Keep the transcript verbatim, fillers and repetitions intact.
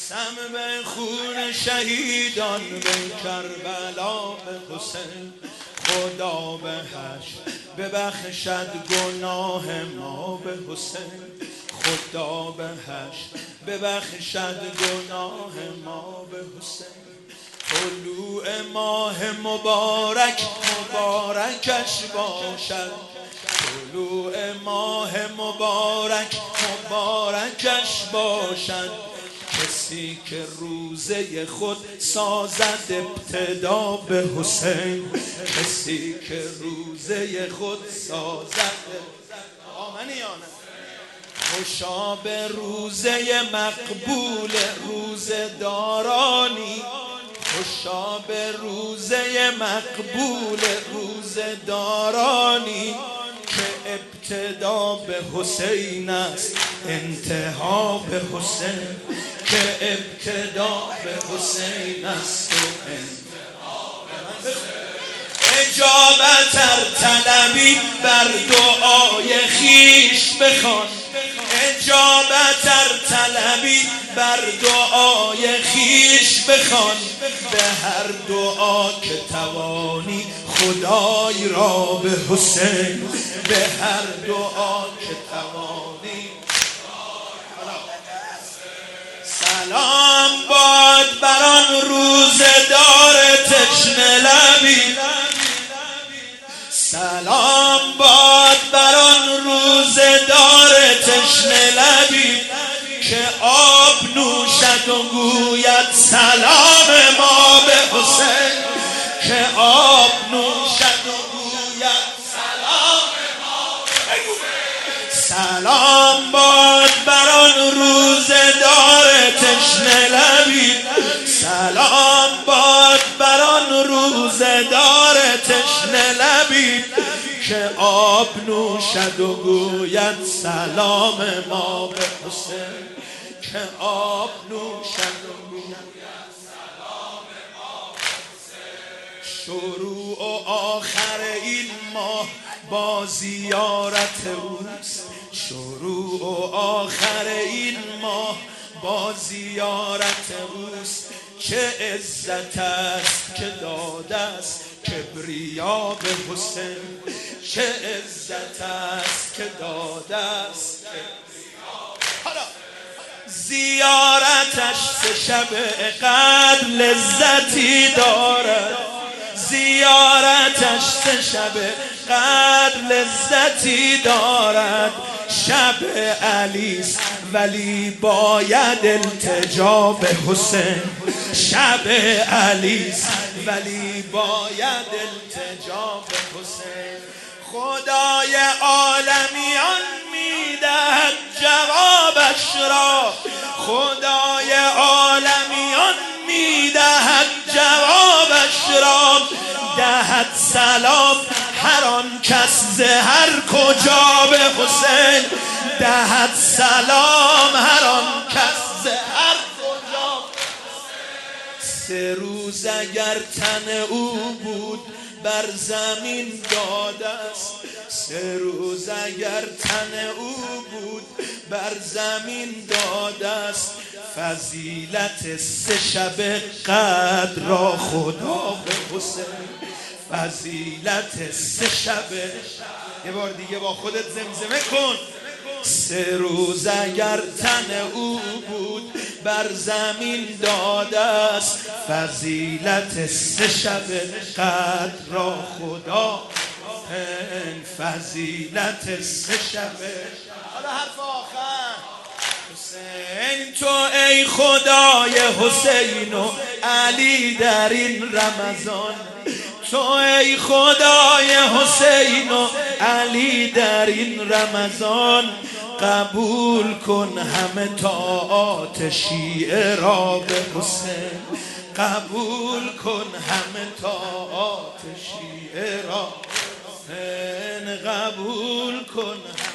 قسم به خون شهیدان به کربلا به حسین، خدا به حشر ببخشد گناه ما به حسین، خدا به حشر ببخشد گناه ما به حسین. طلوع ماه مبارک مبارکش باشد، طلوع ماه مبارک مبارکش باشد. کسی که روزه خود سازد ابتدا به حسین، کسی که روزه خود سازد آمنیانه. خوشا به روزه مقبول روزه دارانی، خوشا به روزه مقبول روزه دارانی، که ابتدا به حسین است انتها به حسین، که ابتدا به حسین است و انتها به حسین. اجابت ار طلبی بر دعای خیش بخوان، اجابت ار طلبی بر دعای خیش بخوان. به هر دعا که توانی خدای را به حسین، به هر دعا که توانی. سلام باد بر آن روزدار تشنه لبی، سلام باد بر آن روزدار تشنه لبی، که آب نوشد و گوید سلام ما به حسین، که آب نوشد و گوید سلام ما به حسین. سلام باد بر آن روزدار تشنه لبی، سلام باد بر آن روزدار تشنه لبی، که آب نوشد و گوید سلام ما به حسین، که آب نوشد و گوید سلام ما به حسین. شروع و آخر این ماه با زیارت اوست، شروع و آخر این ماه با زیارت اوست. چه عزت است که داده است کبریا به حسین، چه عزت است که داده است کبریا. زیارتش سه شب قدر لذتی دارد، زیارتش سه شب قدر لذتی دارد. شب علیست ولی باید التجا به حسین، شب علیست ولی باید التجا به حسین. خدای عالمیان میدهد جوابش را، خدای عالمیان میدهد جوابش را. دهد سلام هر آن کس ز هر کجا به حسین، دهد سلام هر آن کس ز هر کجا. سه روز اگر تن او بود بر زمین داده است، سه روز اگر تن او بود بر زمین داده است. فضیلت سه شب قدر را خدا به حسین، فضیلت سه شب. یه بار دیگه با خودت زمزمه کن. سه روز اگر تن او بود بر زمین داده است. فضیلت سه شب قدر را خدا، این فضیلت سه شب. حالا حرف آخر. حسین تو ای خدای حسین و علی در این رمضان، تو ای خدای حسین و علی در این رمضان. قبول کن همه طاعات شیعه را به حسین، قبول کن همه طاعات شیعه را، قبول کن.